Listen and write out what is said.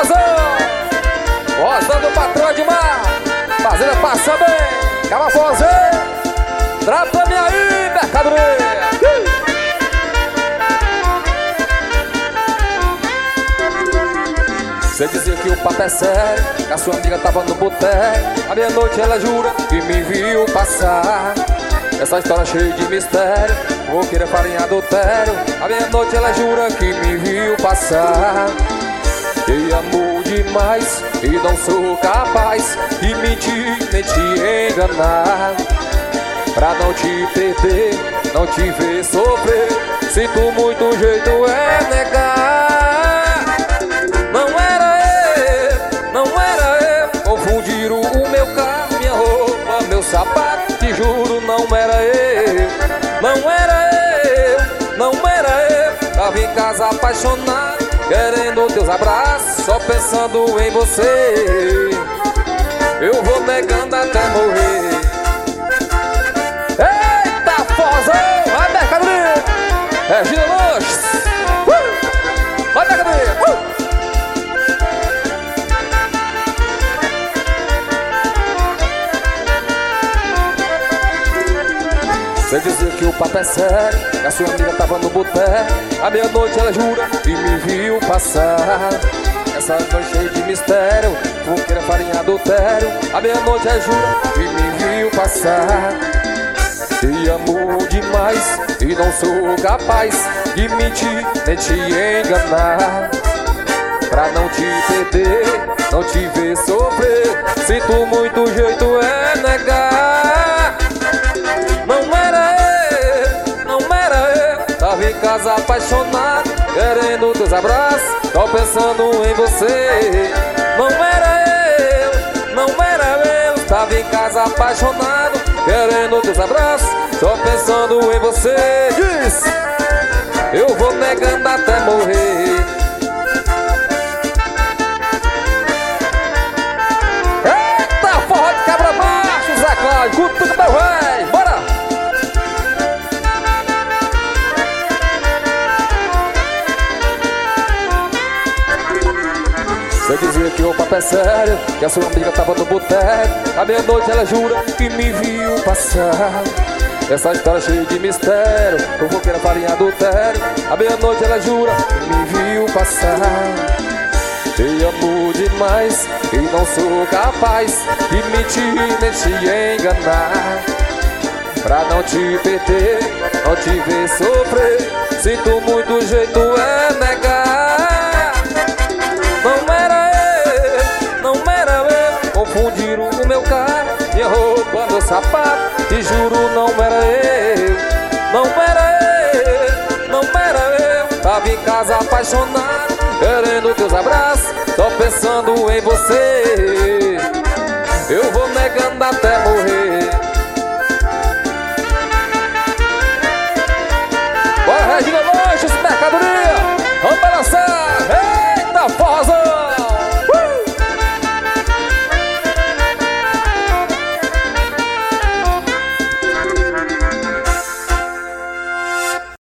Forrozão, Forrozão do patrão demais, fazendo passar bem, Cava Forrozão, trata-me aí, mercadoria. Você dizia que o papo é sério, que a sua amiga tava no boteco. À meia-noite ela jura que me viu passar. Essa história cheia de mistério, vou querer falar em adultério. À meia-noite ela jura que me viu passar. Te amo demais e não sou capaz de mentir nem te enganar. Pra não te perder, não te ver sofrer, sinto muito, o jeito é negar. Não era eu, confundiram o meu carro, minha roupa, meu sapato. Te juro, não era eu, não era eu, não era eu. Tava em casa apaixonado, querendo teus abraços, só pensando em você. Eu vou negando até morrer. Eita, Forrozão, vai mercadoria, Regina Lanches, vai mercadoria. Você dizia que o papo é sério, que a sua amiga tava no boteco. À meia-noite ela jura que me viu passar. Essa noite cheia de mistério, vou querer farinha adultério. À meia-noite ela jura que me viu passar. Te amo demais e não sou capaz de mentir nem te enganar. Pra não te perder, não te ver sofrer, sinto muito, o jeito é negar. Tava em casa apaixonado, querendo teus abraços, só pensando em você. Não era eu, tava em casa apaixonado, querendo teus abraços, só pensando em você. Diz, eu vou negando até morrer. Eita, forró de cabra macho, Zé Cláudio, cutuca meu véi, bora! Você dizia que o papo é sério, que a sua amiga tava no boteco. À meia-noite ela jura que me viu passar. Essa história cheia de mistério, eu vou querer falar em adultério. À meia-noite ela jura que me viu passar. Te amo demais e não sou capaz de mentir nem te enganar. Pra não te perder, não te ver sofrer, sinto muito, o jeito é negar. Confundiram o meu carro, minha roupa, meu sapato. Te juro, não era eu, não era eu, não era eu. Tava em casa apaixonado, querendo teus abraços, só pensando em você.